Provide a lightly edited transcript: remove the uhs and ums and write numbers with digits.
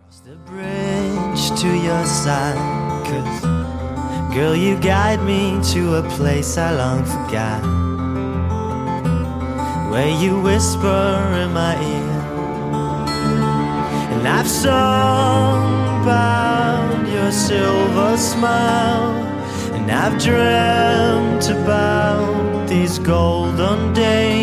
The bridge to your side, 'cause girl, you guide me to a place I long forgot, where you whisper in my ear. And I've sung about your silver smile, and I've dreamt about these golden days.